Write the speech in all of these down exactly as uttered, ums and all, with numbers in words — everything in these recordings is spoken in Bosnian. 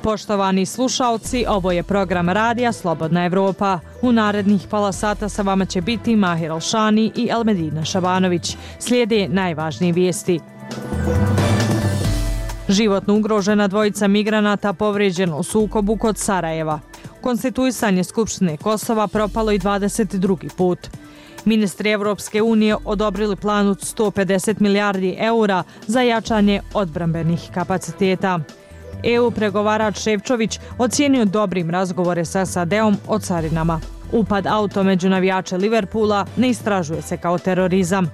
Poštovani slušaoci, ovo je program radija Slobodna Evropa. U narednih pola sata sa vama će biti Mahir Alšani i Elmedina Šabanović. Slijede najvažnije vijesti. Životno ugrožena dvojica migranata povrijeđeno u sukobu kod Sarajeva. Konstituisanje Skupštine Kosova propalo i dvadeset drugi put. Ministri Evropske unije odobrili plan od sto pedeset milijardi eura za jačanje odbrambenih kapaciteta. E U pregovarač Ševčović ocijenio dobrim razgovore sa S A D-om o carinama. Upad auto među navijače Liverpoola ne istražuje se kao terorizam.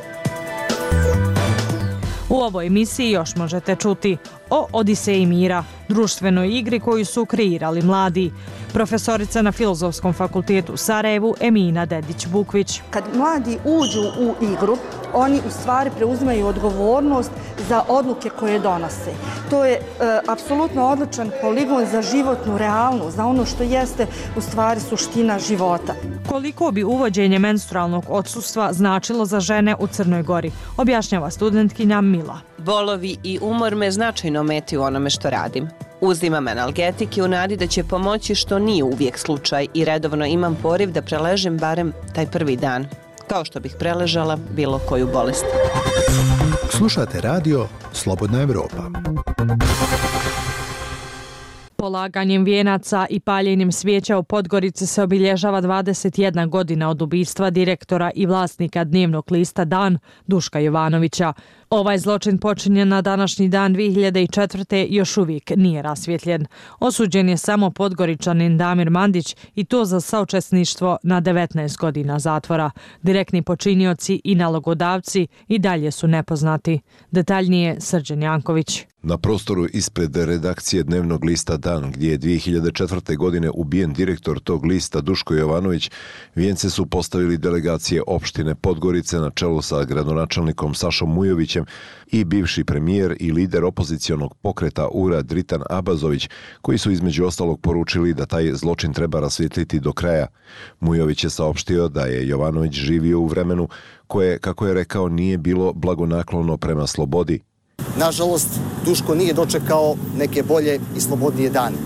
U ovoj emisiji još možete čuti o Odiseji mira, društvenoj igri koju su kreirali mladi. Profesorica na Filozofskom fakultetu u Sarajevu Emina Dedić-Bukvić. Kad mladi uđu u igru, oni u stvari preuzimaju odgovornost za odluke koje donose. To je e, apsolutno odličan poligon za životnu realnost, za ono što jeste u stvari suština života. Koliko bi uvođenje menstrualnog odsustva značilo za žene u Crnoj Gori, objašnjava studentkinja Mila. Bolovi i umor me značajno meti u onome što radim. Uzimam analgetike u nadi da će pomoći, što nije uvijek slučaj, i redovno imam poriv da preležem barem taj prvi dan, kao što bih preležala bilo koju bolest. Slušate radio Slobodna Evropa. Polaganjem vijenaca i paljenjem svijeća u Podgorici se obilježava dvadeset jedna godina od ubistva direktora i vlasnika dnevnog lista Dan Duška Jovanovića. Ovaj zločin počinjen na današnji dan dvije hiljade četvrte. još uvijek nije rasvjetljen. Osuđen je samo Podgoričanin Damir Mandić i to za saučesništvo na devetnaest godina zatvora. Direktni počinioci i nalogodavci i dalje su nepoznati. Detaljnije Srđan Janković. Na prostoru ispred redakcije dnevnog lista Dan, gdje je dvije hiljade četvrte. godine ubijen direktor tog lista Duško Jovanović, vijence su postavili delegacije opštine Podgorice na čelu sa gradonačelnikom Sašom Mujovićem i bivši premijer i lider opozicionog pokreta U R A Dritan Abazović, koji su između ostalog poručili da taj zločin treba rasvjetliti do kraja. Mujović je saopštio da je Jovanović živio u vremenu koje, kako je rekao, nije bilo blagonaklono prema slobodi. Nažalost, Duško nije dočekao neke bolje i slobodnije dane.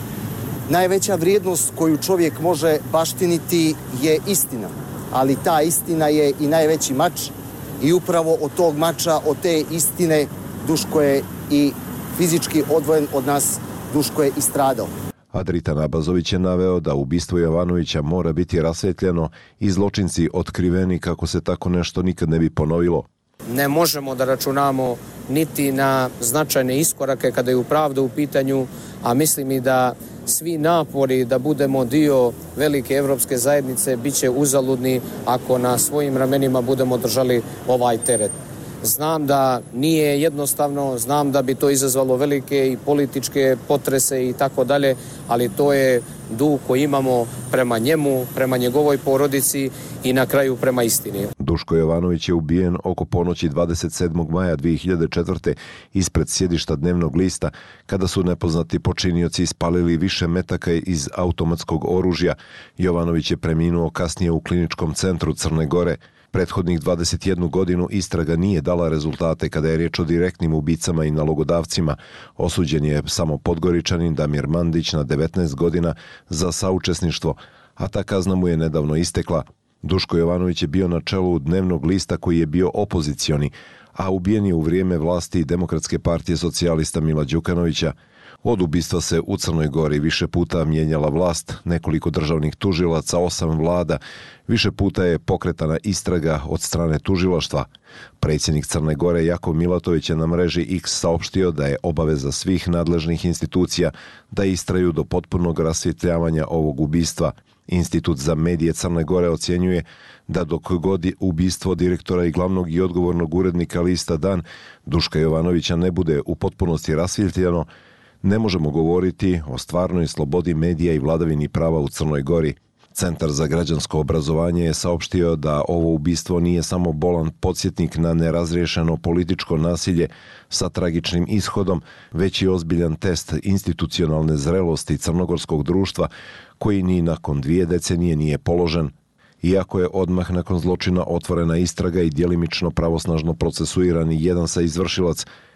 Najveća vrijednost koju čovjek može baštiniti je istina, ali ta istina je i najveći mač i upravo od tog mača, od te istine, Duško je i fizički odvojen od nas, Duško je i stradao. Dritan Abazović je naveo da ubistvo Jovanovića mora biti rasvjetljeno i zločinci otkriveni kako se tako nešto nikad ne bi ponovilo. Ne možemo da računamo niti na značajne iskorake kada je u pravda u pitanju, a mislim i da svi napori da budemo dio velike evropske zajednice bit će uzaludni ako na svojim ramenima budemo držali ovaj teret. Znam da nije jednostavno, znam da bi to izazvalo velike i političke potrese i tako dalje, ali to je dug koji imamo prema njemu, prema njegovoj porodici i na kraju prema istini. Duško Jovanović je ubijen oko ponoći dvadeset sedmog maja dvije hiljade četvrte. ispred sjedišta dnevnog lista, kada su nepoznati počinioci ispalili više metaka iz automatskog oružja. Jovanović je preminuo kasnije u kliničkom centru Crne Gore. Prethodnih dvadeset jednu godinu istraga nije dala rezultate kada je riječ o direktnim ubicama i nalogodavcima. Osuđen je samo Podgoričanin Damir Mandić na devetnaest godina za saučesništvo, a ta kazna mu je nedavno istekla. Duško Jovanović je bio na čelu dnevnog lista koji je bio opozicioni, a ubijen je u vrijeme vlasti Demokratske partije socijalista Mila Đukanovića. Od ubistva se u Crnoj Gori više puta mijenjala vlast, nekoliko državnih tužilaca, osam vlada, više puta je pokretana istraga od strane tužilaštva. Predsjednik Crne Gore Jakov Milatović je na mreži X saopštio da je obaveza svih nadležnih institucija da istraju do potpunog rasvjetljavanja ovog ubistva. Institut za medije Crne Gore ocjenjuje da dok god ubistvo direktora i glavnog i odgovornog urednika lista Dan Duška Jovanovića ne bude u potpunosti rasvjetljeno, ne možemo govoriti o stvarnoj slobodi medija i vladavini prava u Crnoj Gori. Centar za građansko obrazovanje je saopštio da ovo ubistvo nije samo bolan podsjetnik na nerazriješeno političko nasilje sa tragičnim ishodom, već i ozbiljan test institucionalne zrelosti crnogorskog društva koji ni nakon dvije decenije nije položen. Iako je odmah nakon zločina otvorena istraga i djelimično pravosnažno procesuirani jedan sa izvršilac,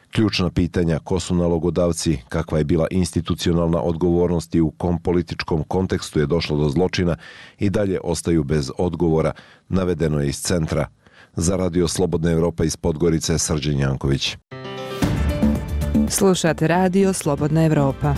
Ključna pitanja ko su nalogodavci, kakva je bila institucionalna odgovornost i u kom političkom kontekstu je došlo do zločina i dalje ostaju bez odgovora, navedeno je iz centra. Za Radio Slobodna Evropa iz Podgorice, Srđan Janković. Slušate Radio Slobodna Evropa.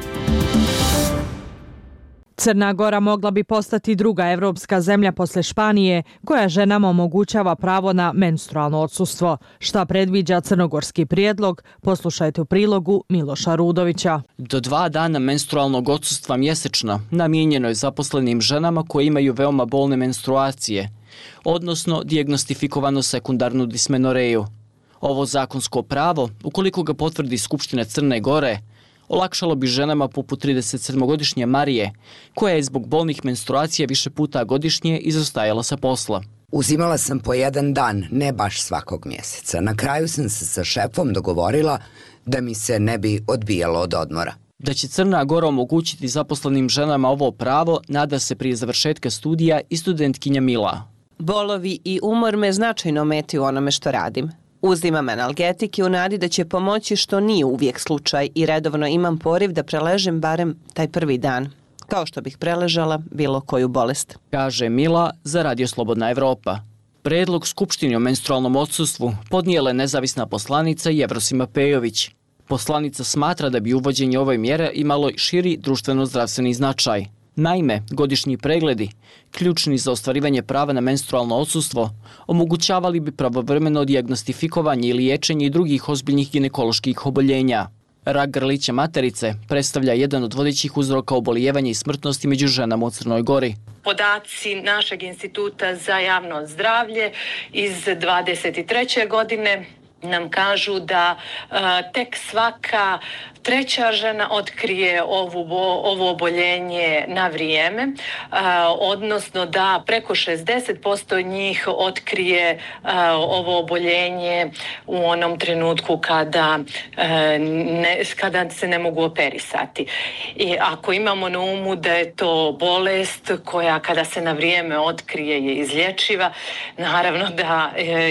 Crna Gora mogla bi postati druga evropska zemlja posle Španije koja ženama omogućava pravo na menstrualno odsustvo. Šta predviđa crnogorski prijedlog? Poslušajte u prilogu Miloša Rudovića. Do dva dana menstrualnog odsustva mjesečno namijenjeno je zaposlenim ženama koje imaju veoma bolne menstruacije, odnosno dijagnostifikovanu sekundarnu dismenoreju. Ovo zakonsko pravo, ukoliko ga potvrdi Skupština Crne Gore, olakšalo bi ženama poput trideset sedmogodišnje Marije, koja je zbog bolnih menstruacija više puta godišnje izostajala sa posla. Uzimala sam po jedan dan, ne baš svakog mjeseca. Na kraju sam se sa šefom dogovorila da mi se ne bi odbijalo od odmora. Da će Crna Gora omogućiti zaposlenim ženama ovo pravo, nada se prije završetka studija i studentkinja Mila. Bolovi i umor me značajno ometi u onome što radim. Uzimam analgetike u nadi da će pomoći, što nije uvijek slučaj, i redovno imam poriv da preležem barem taj prvi dan, kao što bih preležala bilo koju bolest. Kaže Mila za Radio Slobodna Evropa. Predlog Skupštini o menstrualnom odsustvu podnijela je nezavisna poslanica Jevrosima Pejović. Poslanica smatra da bi uvođenje ove mjere imalo širi društveno-zdravstveni značaj. Naime, godišnji pregledi, ključni za ostvarivanje prava na menstrualno odsustvo, omogućavali bi pravovremeno dijagnostifikovanje i liječenje i drugih ozbiljnih ginekoloških oboljenja. Rak grlića materice predstavlja jedan od vodećih uzroka obolijevanja i smrtnosti među ženama u Crnoj Gori. Podaci našeg instituta za javno zdravlje iz dvadeset treće godine nam kažu da uh, tek svaka treća žena otkrije ovu, ovo oboljenje na vrijeme, uh, odnosno da preko šezdeset posto njih otkrije uh, ovo oboljenje u onom trenutku kada, uh, ne, kada se ne mogu operisati. I ako imamo na umu da je to bolest koja kada se na vrijeme otkrije je izlječiva, naravno da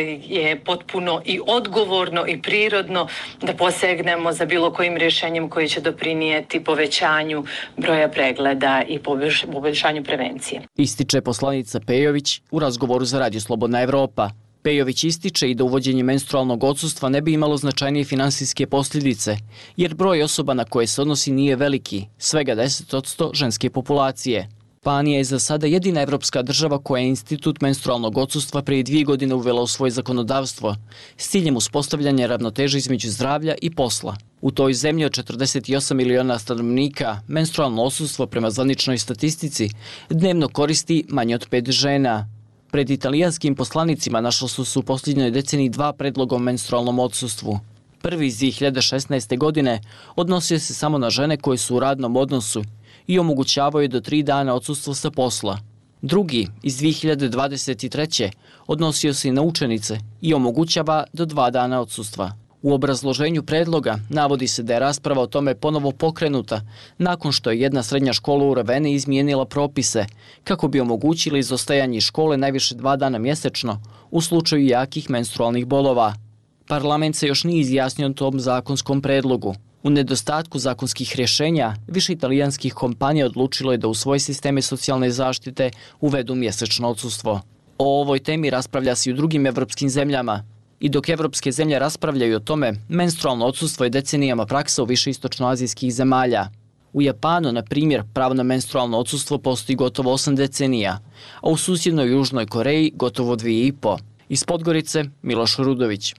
je potpuno i odgovorno i prirodno da posegnemo za bilo kojim rješenjem koji će doprinijeti povećanju broja pregleda i poboljšanju prevencije. Ističe poslanica Pejović u razgovoru za Radio Slobodna Evropa. Pejović ističe i da uvođenje menstrualnog odsustva ne bi imalo značajnije finansijske posljedice, jer broj osoba na koje se odnosi nije veliki, svega deset posto ženske populacije. Španija je za sada jedina evropska država koja je institut menstrualnog odsustva prije dvije godine uvela u svoje zakonodavstvo s ciljem uspostavljanja ravnoteže između zdravlja i posla. U toj zemlji od četrdeset osam miliona stanovnika menstrualno odsustvo prema zvaničnoj statistici dnevno koristi manje od pet žena. Pred italijanskim poslanicima našlo su se u posljednjoj deceniji dva predloga o menstrualnom odsustvu. Prvi iz dvije hiljade šesnaeste. godine odnosio se samo na žene koje su u radnom odnosu i omogućavao je do tri dana odsustvo sa posla. Drugi, iz dvije hiljade dvadeset treće. odnosio se i na učenice i omogućava do dva dana odsustva. U obrazloženju predloga navodi se da je rasprava o tome ponovo pokrenuta nakon što je jedna srednja škola u Raveni izmijenila propise kako bi omogućili izostajanje iz škole najviše dva dana mjesečno u slučaju jakih menstrualnih bolova. Parlament se još nije izjasnio o tom zakonskom predlogu. U nedostatku zakonskih rješenja, više italijanskih kompanija odlučilo je da u svoje sisteme socijalne zaštite uvedu mjesečno odsustvo. O ovoj temi raspravlja se i u drugim evropskim zemljama. I dok evropske zemlje raspravljaju o tome, menstrualno odsustvo je decenijama praksa u više istočnoazijskih zemalja. U Japanu, na primjer, pravo na menstrualno odsustvo postoji gotovo osam decenija, a u susjednoj Južnoj Koreji gotovo dvije i po. Iz Podgorice, Miloš Rudović.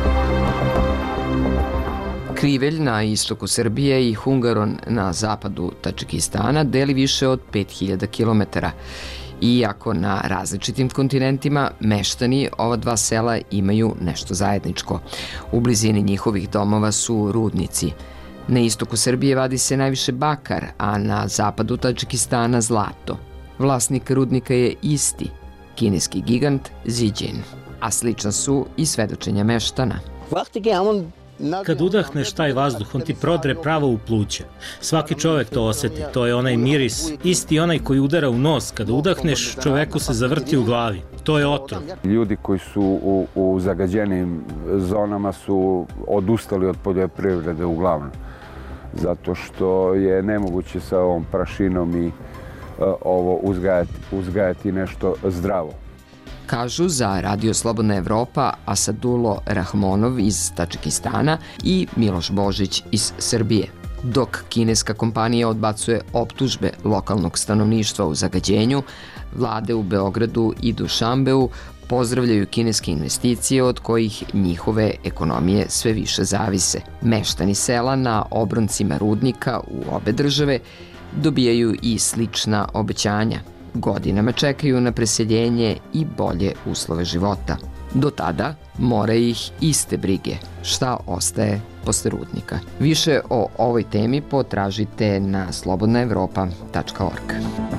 Krivelj na istoku Srbije i Hungaron na zapadu Tadžikistana deli više od pet hiljada kilometara. Iako na različitim kontinentima, meštani ova dva sela imaju nešto zajedničko. U blizini njihovih domova su rudnici. Na istoku Srbije vadi se najviše bakar, a na zapadu Tadžikistana zlato. Vlasnik rudnika je isti, kineski gigant Zijin, a slična su i svedočenja meštana. Kad udahneš taj vazduh, on ti prodre pravo u pluća. Svaki čovek to oseti, to je onaj miris, isti onaj koji udara u nos. Kada udahneš, čoveku se zavrti u glavi. To je otrov. Ljudi koji su u, u zagađenim zonama su odustali od poljoprivrede uglavnom. Zato što je nemoguće sa ovom prašinom i uh, ovo uzgajati, uzgajati nešto zdravo. Kažu za Radio Slobodna Evropa Asadulo Rahmonov iz Tadžikistana i Miloš Božić iz Srbije. Dok kineska kompanija odbacuje optužbe lokalnog stanovništva u zagađenju, vlade u Beogradu i Dušanbeu pozdravljaju kineske investicije od kojih njihove ekonomije sve više zavise. Meštani sela na obroncima rudnika u obe države dobijaju i slična obećanja. Godinama čekaju na preseljenje i bolje uslove života. Do tada mora ih iste brige. Šta ostaje posle rudnika? Više o ovoj temi potražite na slobodna evropa tačka org.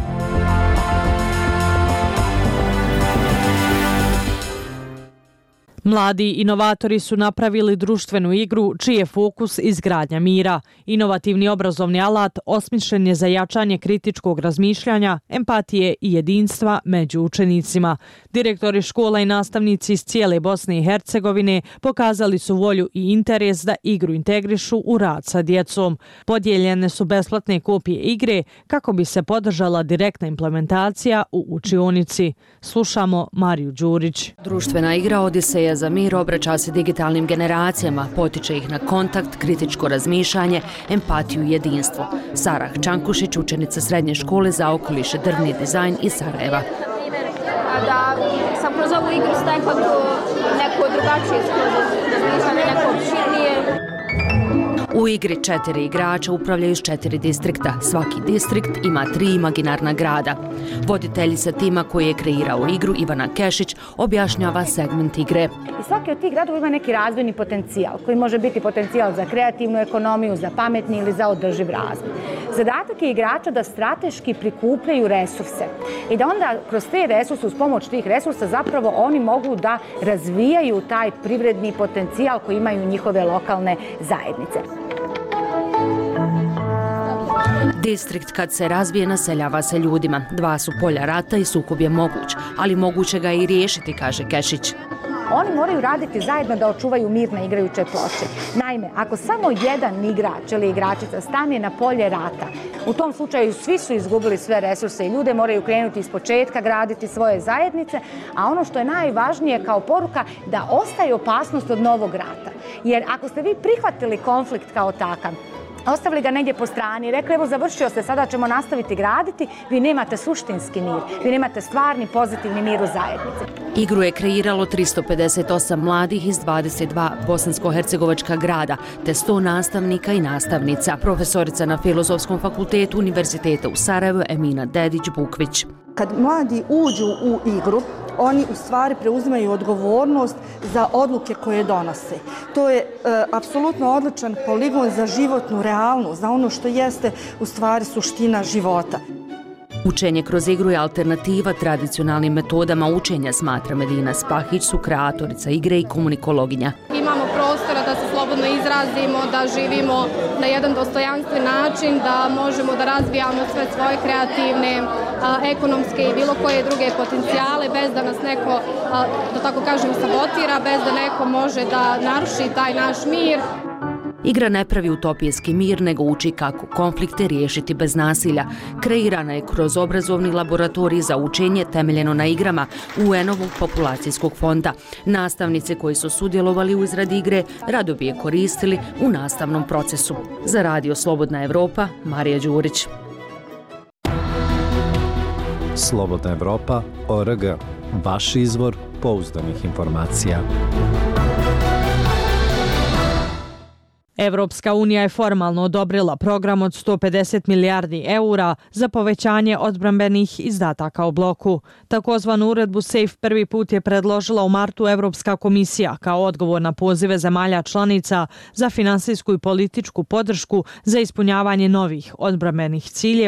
Mladi inovatori su napravili društvenu igru čiji je fokus izgradnja mira. Inovativni obrazovni alat osmišljen je za jačanje kritičkog razmišljanja, empatije i jedinstva među učenicima. Direktori škola i nastavnici iz cijele Bosne i Hercegovine pokazali su volju i interes da igru integrišu u rad sa djecom. Podijeljene su besplatne kopije igre kako bi se podržala direktna implementacija u učionici. Slušamo Mariju Đurić. Društvena igra Odiseja za mir obraća se digitalnim generacijama, potiče ih na kontakt, kritičko razmišljanje, empatiju i jedinstvo. Sara Čankušić, učenica srednje škole za okoliš i drvni dizajn iz Sarajeva. Da sam kroz ovu igru stekla neko drugačije razmišljanje, neko opširnije. U igri četiri igrača upravljaju s četiri distrikta. Svaki distrikt ima tri imaginarna grada. Voditeljica tima koji je kreirao igru, Ivana Kešić, objašnjava segment igre. I svaki od tih gradova ima neki razvojni potencijal, koji može biti potencijal za kreativnu ekonomiju, za pametni ili za održiv razvoj. Zadatak je igrača da strateški prikupljaju resurse i da onda kroz te resurse, uz pomoć tih resursa, zapravo oni mogu da razvijaju taj privredni potencijal koji imaju njihove lokalne zajednice. Distrikt kad se razvije naseljava se ljudima. Dva su polja rata i sukob je moguć, ali moguće ga i riješiti, kaže Kešić. Oni moraju raditi zajedno da očuvaju mir na igrajućoj ploči. Naime, ako samo jedan igrač ili igračica stane na polje rata, u tom slučaju svi su izgubili sve resurse i ljude moraju krenuti iz početka, graditi svoje zajednice, a ono što je najvažnije kao poruka, da ostaje opasnost od novog rata. Jer ako ste vi prihvatili konflikt kao takav, ostavili ga negdje po strani i rekli evo završio se, sada ćemo nastaviti graditi, vi nemate suštinski mir, vi nemate stvarni pozitivni mir u zajednici. Igru je kreiralo tristo pedeset osam mladih iz dvadeset dva bosansko-hercegovačka grada, te sto nastavnika i nastavnica. Profesorica na Filozofskom fakultetu Univerziteta u Sarajevu Emina Dedić-Bukvić. Kad mladi uđu u igru, oni u stvari preuzimaju odgovornost za odluke koje donose. To je e, apsolutno odličan poligon za životnu realnost, za ono što jeste u stvari suština života. Učenje kroz igru je alternativa tradicionalnim metodama učenja, smatra Medina Spahić, su kreatorica igre i komunikologinja. Imamo prostora da se slobodno izrazimo, da živimo na jedan dostojanstven način, da možemo da razvijamo sve svoje kreativne, a, ekonomske i bilo koje druge potencijale, bez da nas neko, a, da tako kažem, sabotira, bez da neko može da naruši taj naš mir. Igra ne pravi utopijski mir, nego uči kako konflikte riješiti bez nasilja. Kreirana je kroz obrazovni laboratorij za učenje temeljeno na igrama U N-ovog populacijskog fonda. Nastavnice koji su sudjelovali u izradi igre rado bi je koristili u nastavnom procesu. Za Radio Slobodna Evropa, Marija Đurić. Slobodna Evropa, O R G, vaš izvor pouzdanih informacija. Evropska unija je formalno odobrila program od sto pedeset milijardi eura za povećanje odbrambenih izdataka u bloku. Takozvanu uredbu SAFE prvi put je predložila u martu Evropska komisija kao odgovor na pozive zemalja članica za finansijsku i političku podršku za ispunjavanje novih odbrambenih ciljeva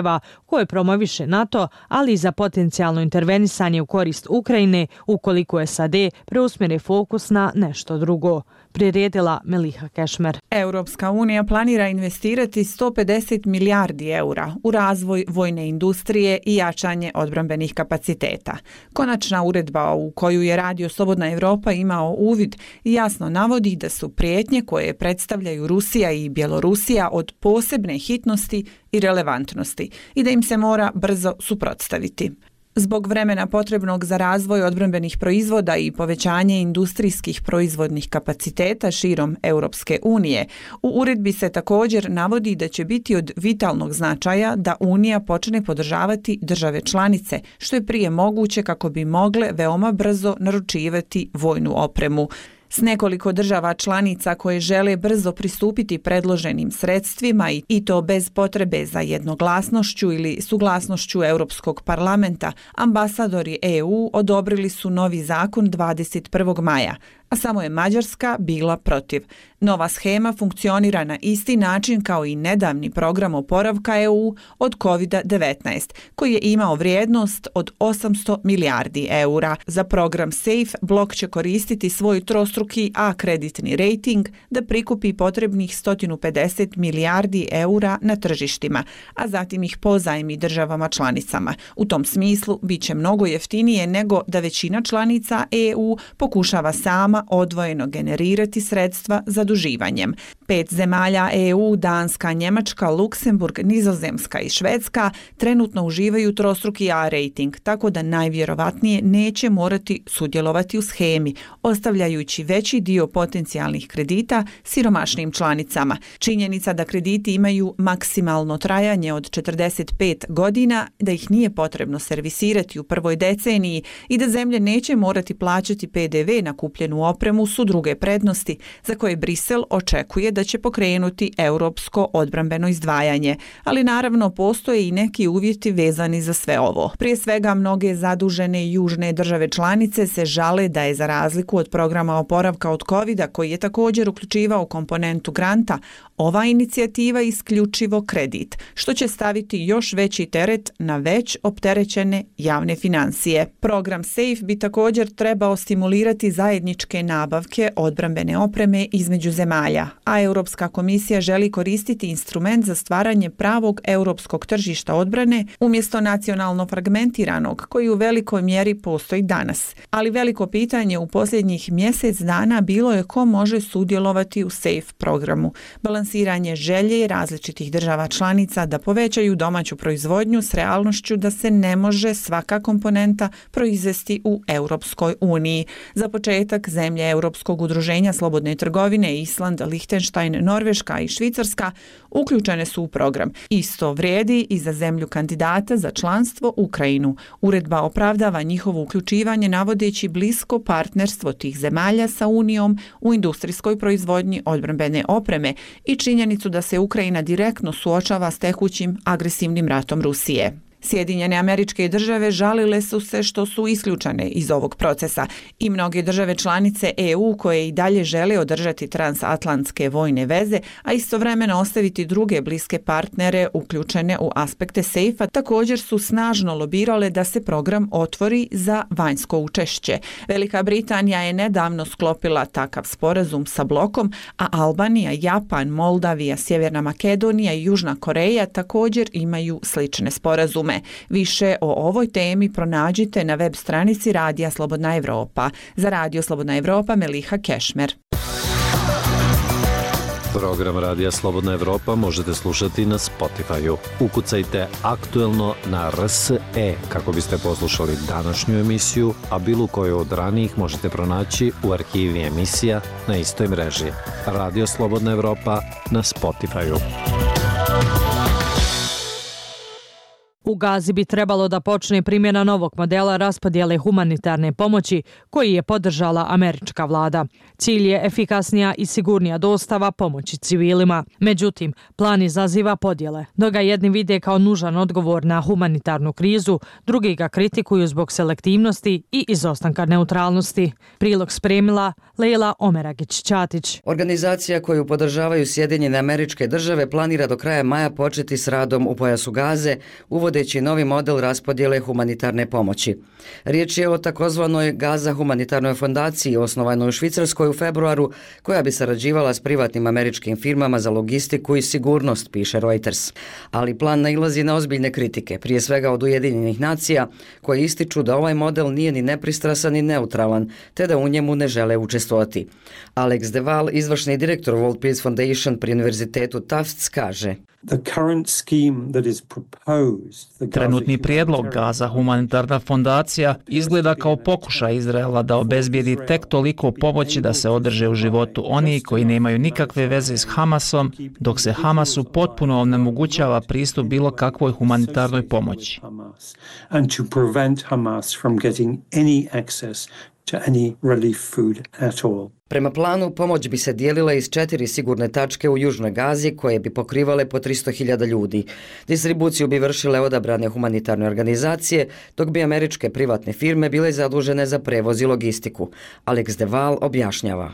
koje promoviše NATO, ali i za potencijalno intervenisanje u korist Ukrajine ukoliko S A D preusmjeri fokus na nešto drugo. Priredila Meliha Kešmer. Europska unija planira investirati sto pedeset milijardi eura u razvoj vojne industrije i jačanje odbrambenih kapaciteta. Konačna uredba u koju je Radio Slobodna Evropa imao uvid jasno navodi da su prijetnje koje predstavljaju Rusija i Bjelorusija od posebne hitnosti i relevantnosti i da im se mora brzo suprotstaviti. Zbog vremena potrebnog za razvoj odbrambenih proizvoda i povećanje industrijskih proizvodnih kapaciteta širom Europske unije, u uredbi se također navodi da će biti od vitalnog značaja da Unija počne podržavati države članice, što je prije moguće kako bi mogle veoma brzo naručivati vojnu opremu. S nekoliko država članica koje žele brzo pristupiti predloženim sredstvima i to bez potrebe za jednoglasnošću ili suglasnošću Europskog parlamenta, ambasadori E U odobrili su novi zakon dvadeset prvog maja, a samo je Mađarska bila protiv. Nova schema funkcionira na isti način kao i nedavni program oporavka E U od kovid devetnaest, koji je imao vrijednost od osamsto milijardi eura. Za program SAFE blok će koristiti svoj trostruki A kreditni rating da prikupi potrebnih sto pedeset milijardi eura na tržištima, a zatim ih pozajmi državama članicama. U tom smislu bit će mnogo jeftinije nego da većina članica E U pokušava sama odvojeno generirati sredstva zaduživanjem. Pet zemalja E U, Danska, Njemačka, Luksemburg, Nizozemska i Švedska trenutno uživaju trostruki A rating, tako da najvjerovatnije neće morati sudjelovati u schemi, ostavljajući veći dio potencijalnih kredita siromašnim članicama. Činjenica da krediti imaju maksimalno trajanje od četrdeset pet godina, da ih nije potrebno servisirati u prvoj deceniji i da zemlje neće morati plaćati P D V na kupljenu opremu su druge prednosti za koje Brisel očekuje da će pokrenuti europsko odbrambeno izdvajanje, ali naravno postoje i neki uvjeti vezani za sve ovo. Prije svega, mnoge zadužene južne države članice se žale da je za razliku od programa oporavka od kovida, koji je također uključivao komponentu granta, ova inicijativa isključivo kredit, što će staviti još veći teret na već opterećene javne financije. Program SAFE bi također trebao stimulirati zajedničke nabavke odbrambene opreme između zemalja, a Europska komisija želi koristiti instrument za stvaranje pravog europskog tržišta odbrane umjesto nacionalno fragmentiranog koji u velikoj mjeri postoji danas. Ali veliko pitanje u posljednjih mjesec dana bilo je ko može sudjelovati u SAFE programu. Balansiranje želje različitih država članica da povećaju domaću proizvodnju s realnošću da se ne može svaka komponenta proizvesti u Europskoj uniji. Za početak, zemlje Europskog udruženja slobodne trgovine Island, Lichtenstein, Norveška i Švicarska uključene su u program. Isto vrijedi i za zemlju kandidata za članstvo Ukrajinu. Uredba opravdava njihovo uključivanje navodeći blisko partnerstvo tih zemalja sa Unijom u industrijskoj proizvodnji odbrambene opreme i činjenicu da se Ukrajina direktno suočava s tekućim agresivnim ratom Rusije. Sjedinjene Američke Države žalile su se što su isključene iz ovog procesa i mnoge države članice E U koje i dalje žele održati transatlantske vojne veze, a istovremeno ostaviti druge bliske partnere uključene u aspekte SAFE-a, također su snažno lobirale da se program otvori za vanjsko učešće. Velika Britanija je nedavno sklopila takav sporazum sa blokom, a Albanija, Japan, Moldavija, Sjeverna Makedonija i Južna Koreja također imaju slične sporazume. Više o ovoj temi pronađite na web stranici Radija Slobodna Evropa. Za Radio Slobodna Evropa, Meliha Kešmer. Program Radija Slobodna Evropa možete slušati na Spotify-u. Ukucajte aktuelno na R S E kako biste poslušali današnju emisiju, a bilo koju od ranijih možete pronaći u arhivi emisija na istoj mreži. Radio Slobodna Evropa na Spotify-u. U Gazi bi trebalo da počne primjena novog modela raspodjele humanitarne pomoći koji je podržala američka vlada. Cilj je efikasnija i sigurnija dostava pomoći civilima. Međutim, plan izaziva podjele. Dok ga jedni vide kao nužan odgovor na humanitarnu krizu, drugi ga kritikuju zbog selektivnosti i izostanka neutralnosti. Prilog spremila Leila Omeragić-Ćatić. Organizacija koju podržavaju Sjedinjene Američke Države planira do kraja maja početi s radom u pojasu Gaze, uvode uvodeći novi model raspodjele humanitarne pomoći. Riječ je o takozvanoj Gaza humanitarnoj fondaciji osnovanoj u Švicarskoj u februaru, koja bi sarađivala s privatnim američkim firmama za logistiku i sigurnost, piše Reuters. Ali plan nailazi na ozbiljne kritike, prije svega od Ujedinjenih nacija, koje ističu da ovaj model nije ni nepristrasan ni neutralan, te da u njemu ne žele učestvovati. Alex Deval, izvršni direktor World Peace Foundation pri Univerzitetu Tufts, kaže: Trenutni prijedlog Gaza humanitarna fondacija izgleda kao pokušaj Izraela da obezbijedi tek toliko pomoći da se održe u životu oni koji nemaju nikakve veze s Hamasom, dok se Hamasu potpuno onemogućava pristup bilo kakvoj humanitarnoj pomoći. To any relief food at all. Prema planu, pomoć bi se dijelila iz četiri sigurne tačke u Južnoj Gazi koje bi pokrivale po tristo hiljada ljudi. Distribuciju bi vršile odabrane humanitarne organizacije, dok bi američke privatne firme bile zadužene za prevoz i logistiku. Alex Deval objašnjava.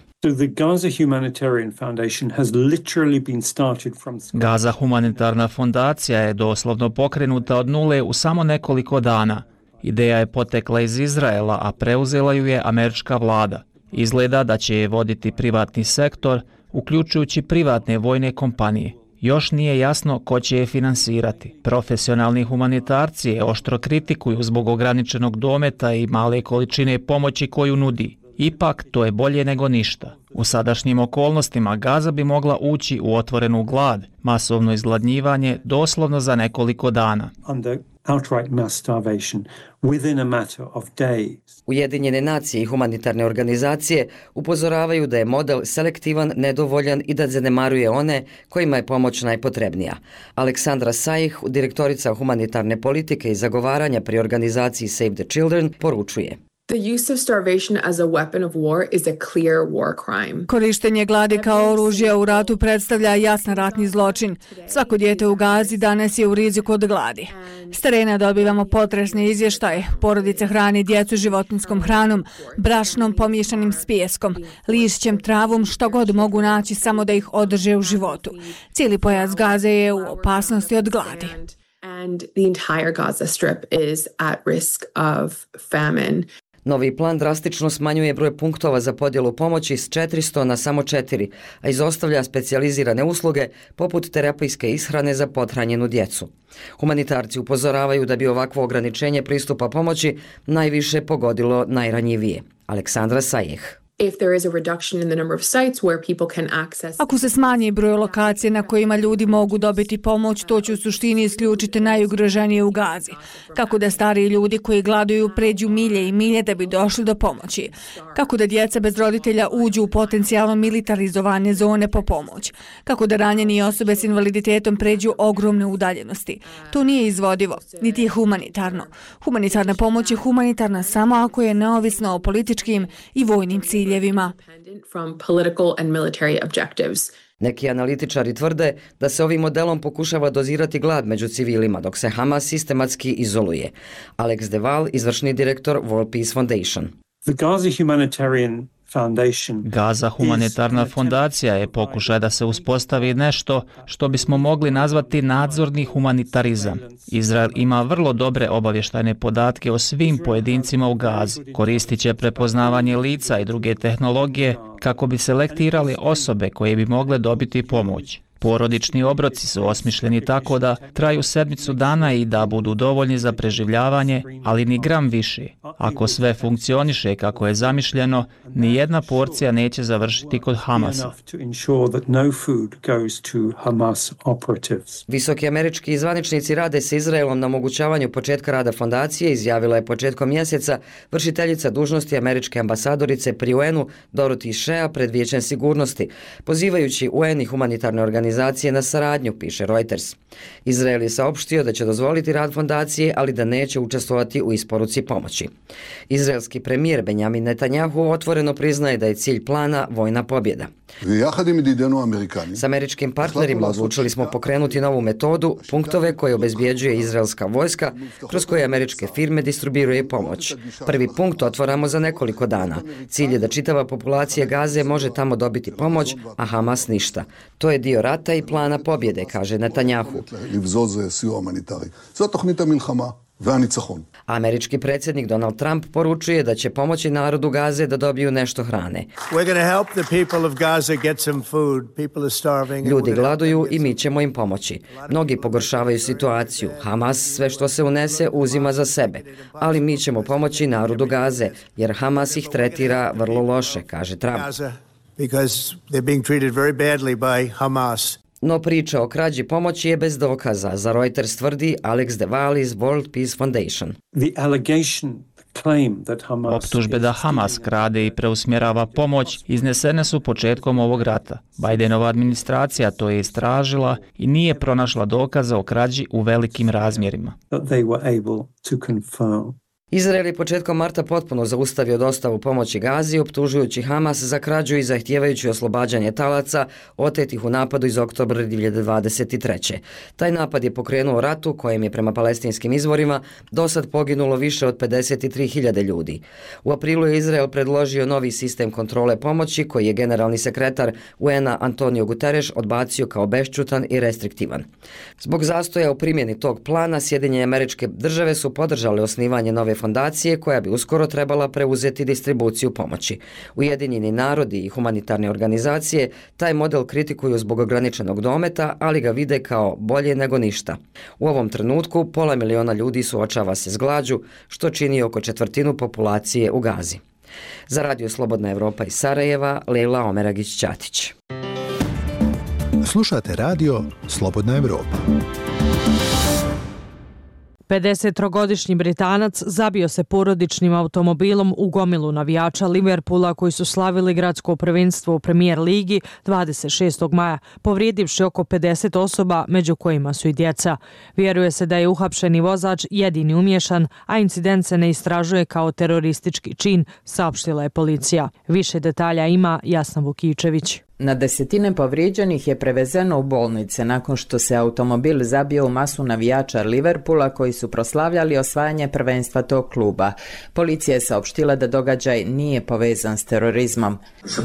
Gaza humanitarna fondacija je doslovno pokrenuta od nule u samo nekoliko dana. Ideja je potekla iz Izraela, a preuzela ju je američka vlada. Izgleda da će je voditi privatni sektor, uključujući privatne vojne kompanije. Još nije jasno ko će je finansirati. Profesionalni humanitarci je oštro kritikuju zbog ograničenog dometa i male količine pomoći koju nudi. Ipak, to je bolje nego ništa. U sadašnjim okolnostima Gaza bi mogla ući u otvorenu glad, masovno izgladnjivanje doslovno za nekoliko dana. Outright mass starvation within a matter of days. Ujedinjene nacije i humanitarne organizacije upozoravaju da je model selektivan, nedovoljan i da zanemaruje one kojima je pomoć najpotrebnija. Aleksandra Sajih, direktorica humanitarne politike i zagovaranja pri organizaciji Save the Children, poručuje: The use of starvation as a weapon of war is a clear war crime. Korištenje gladi kao oružja u ratu predstavlja jasan ratni zločin. Svako dijete u Gazi danas je u riziku od gladi. S terena dobivamo potresne izvještaje. Porodice hrani djecu životinjskom hranom, brašnom pomiješanim s pijeskom, lišćem, travom, što god mogu naći samo da ih održe u životu. Cijeli pojas Gaze je u opasnosti od gladi. And the entire Gaza Strip is at risk of famine. Novi plan drastično smanjuje broj punktova za podjelu pomoći s četiristo na samo četiri, a izostavlja specijalizirane usluge poput terapijske ishrane za pothranjenu djecu. Humanitarci upozoravaju da bi ovakvo ograničenje pristupa pomoći najviše pogodilo najranjivije. Aleksandra Sajeh. If there is a reduction in the number of sites where people can access. Ako se smanji broj lokacija na kojima ljudi mogu dobiti pomoć, to će u suštini isključiti najugroženije u Gazi. Kako da stariji ljudi koji gladuju pređu milje i milje da bi došli do pomoći. Kako da djeca bez roditelja uđu u potencijalno militarizovane zone po pomoć. Kako da ranjeni osobe s invaliditetom pređu ogromne udaljenosti. To nije izvodivo, niti je humanitarno. Humanitarna pomoć je humanitarna samo ako je neovisna o političkim i vojnim ciljevima. From political and military objectives. Neki analitičari tvrde da se ovim modelom pokušava dozirati glad među civilima, dok se Hamas sistematski izoluje. Alex Deval, izvršni direktor World Peace Foundation. The Gaza Humanitarian Gaza humanitarna fondacija je pokušaj da se uspostavi nešto što bismo mogli nazvati nadzorni humanitarizam. Izrael ima vrlo dobre obavještajne podatke o svim pojedincima u Gazi. Koristit će prepoznavanje lica i druge tehnologije kako bi selektirali osobe koje bi mogle dobiti pomoć. Porodični obroci su osmišljeni tako da traju sedmicu dana i da budu dovoljni za preživljavanje, ali ni gram više. Ako sve funkcioniše kako je zamišljeno, ni jedna porcija neće završiti kod Hamasa. Visoki američki zvaničnici rade sa Izraelom na omogućavanju početka rada fondacije, izjavila je početkom mjeseca vršiteljica dužnosti američke ambasadorice pri U N-u Dorothy Shea pred Vijećem sigurnosti, pozivajući U N i humanitarne organizacije na saradnju, piše Reuters. Izrael je saopštio da će dozvoliti rad fondacije, ali da neće učestvovati u isporuci pomoći. Izraelski premijer Benjamin Netanjahu otvoreno priznaje da je cilj plana vojna pobjeda. S američkim partnerima odlučili smo pokrenuti novu metodu, punktove koje obezbjeđuje izraelska vojska, kroz koje američke firme distribuiraju pomoć. Prvi punkt otvaramo za nekoliko dana. Cilj je da čitava populacija Gaze može tamo dobiti pomoć, a Hamas ništa. To je dio rata i plana pobjede, kaže Netanjahu. Američki predsjednik Donald Trump poručuje da će pomoći narodu Gaze da dobiju nešto hrane. Ljudi gladuju i mi ćemo im pomoći. Mnogi pogoršavaju situaciju. Hamas sve što se unese uzima za sebe. Ali mi ćemo pomoći narodu Gaze, jer Hamas ih tretira vrlo loše, kaže Trump. No priča o krađi pomoći je bez dokaza, za Reuters tvrdi Alex DeVal iz World Peace Foundation. Optužbe da Hamas krade i preusmjerava pomoć iznesene su početkom ovog rata. Bidenova administracija to je istražila i nije pronašla dokaza o krađi u velikim razmjerima. Izrael je početkom marta potpuno zaustavio dostavu pomoći Gazi, optužujući Hamas za krađu i zahtijevajući oslobađanje talaca otetih u napadu iz oktobra dvije hiljade dvadeset treće. Taj napad je pokrenuo ratu kojem je prema palestinskim izvorima dosad poginulo više od pedeset tri hiljade ljudi. U aprilu je Izrael predložio novi sistem kontrole pomoći koji je generalni sekretar U N A Antonio Guterres odbacio kao bešćutan i restriktivan. Zbog zastoja u primjeni tog plana, Sjedinjene Američke Države su podržale osnivanje nove fondacije koja bi uskoro trebala preuzeti distribuciju pomoći. Ujedinjeni narodi i humanitarne organizacije taj model kritikuju zbog ograničenog dometa, ali ga vide kao bolje nego ništa. U ovom trenutku pola miliona ljudi suočava se s glađu, što čini oko četvrtinu populacije u Gazi. Za Radio Slobodna Evropa iz Sarajeva, Lejla Omeragić-Ćatić. Slušate Radio Slobodna Evropa. pedesettrogodišnji Britanac zabio se porodičnim automobilom u gomilu navijača Liverpoola koji su slavili gradsko prvenstvo u Premier ligi dvadeset šestog maja, povrijedivši oko pedeset osoba, među kojima su i djeca. Vjeruje se da je uhapšeni vozač jedini umješan, a incident se ne istražuje kao teroristički čin, saopštila je policija. Više detalja ima Jasna Vukičević. Na desetine povrijeđenih je prevezeno u bolnice nakon što se automobil zabio u masu navijača Liverpoola koji su proslavljali osvajanje prvenstva tog kluba. Policija je saopštila da događaj nije povezan s terorizmom.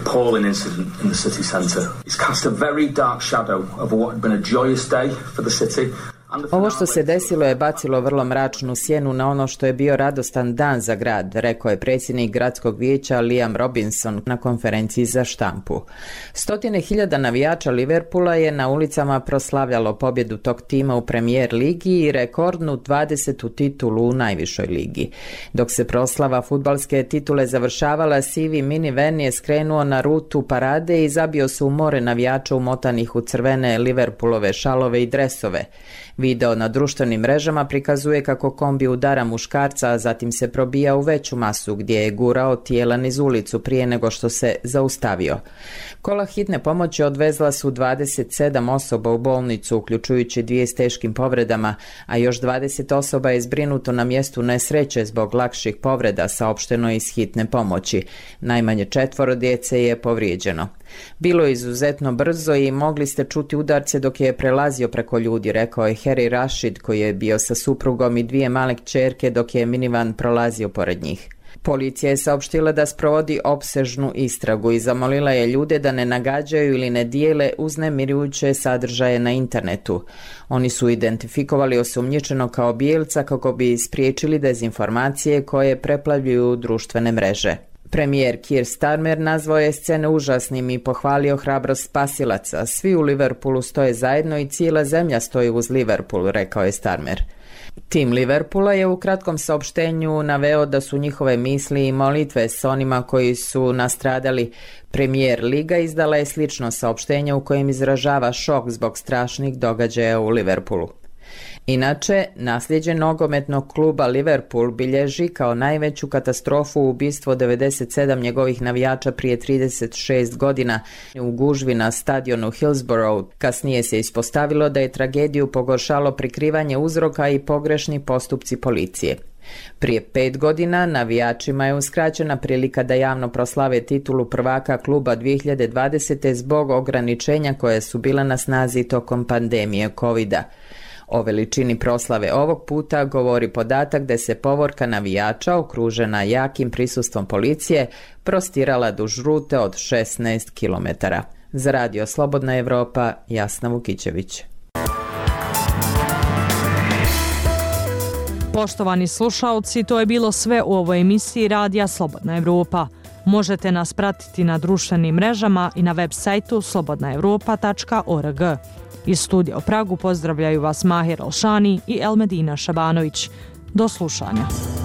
Ovo što se desilo je bacilo vrlo mračnu sjenu na ono što je bio radostan dan za grad, rekao je predsjednik gradskog vijeća Liam Robinson na konferenciji za štampu. Stotine hiljada navijača Liverpoola je na ulicama proslavljalo pobjedu tog tima u Premier ligi i rekordnu dvadesetu titulu u najvišoj ligi. Dok se proslava fudbalske titule završavala, sivi minivan je skrenuo na rutu parade i zabio se u more navijača umotanih u crvene Liverpoolove šalove i dresove. Video na društvenim mrežama prikazuje kako kombi udara muškarca, a zatim se probija u veću masu gdje je gurao tijela niz ulicu prije nego što se zaustavio. Kola hitne pomoći odvezla su dvadeset sedam osoba u bolnicu, uključujući dvije s teškim povredama, a još dvadeset osoba je zbrinuto na mjestu nesreće zbog lakših povreda, saopšteno iz hitne pomoći. Najmanje četvoro djece je povrijeđeno. Bilo je izuzetno brzo i mogli ste čuti udarce dok je prelazio preko ljudi, rekao je Harry Rashid koji je bio sa suprugom i dvije male kćerke dok je minivan prolazio pored njih. Policija je saopštila da sprovodi opsežnu istragu i zamolila je ljude da ne nagađaju ili ne dijele uznemirujuće sadržaje na internetu. Oni su identifikovali osumnjičeno kao bijelca kako bi spriječili dezinformacije koje preplavljuju društvene mreže. Premijer Keir Starmer nazvao je scene užasnim i pohvalio hrabrost spasilaca. Svi u Liverpoolu stoje zajedno i cijela zemlja stoji uz Liverpool, rekao je Starmer. Tim Liverpoola je u kratkom saopštenju naveo da su njihove misli i molitve s onima koji su nastradali. Premier liga izdala je slično saopštenje u kojem izražava šok zbog strašnih događaja u Liverpoolu. Inače, nasljeđe nogometnog kluba Liverpool bilježi kao najveću katastrofu ubistvo devedeset sedam njegovih navijača prije trideset šest godina u gužvi na stadionu Hillsborough. Kasnije se ispostavilo da je tragediju pogoršalo prikrivanje uzroka i pogrešni postupci policije. Prije pet godina navijačima je uskraćena prilika da javno proslave titulu prvaka kluba dvije hiljade dvadesete. zbog ograničenja koje su bila na snazi tokom pandemije kovida. O veličini proslave ovog puta govori podatak da se povorka navijača, okružena jakim prisustvom policije, prostirala duž rute od šesnaest kilometara. Za Radio Slobodna Evropa, Jasna Vukićević. Poštovani slušaoci, to je bilo sve u ovoj emisiji Radija Slobodna Evropa. Možete nas pratiti na društvenim mrežama i na web sajtu slobodna evropa tačka org. Iz studija u Pragu pozdravljaju vas Mahir Alšani i Elmedina Šabanović. Do slušanja.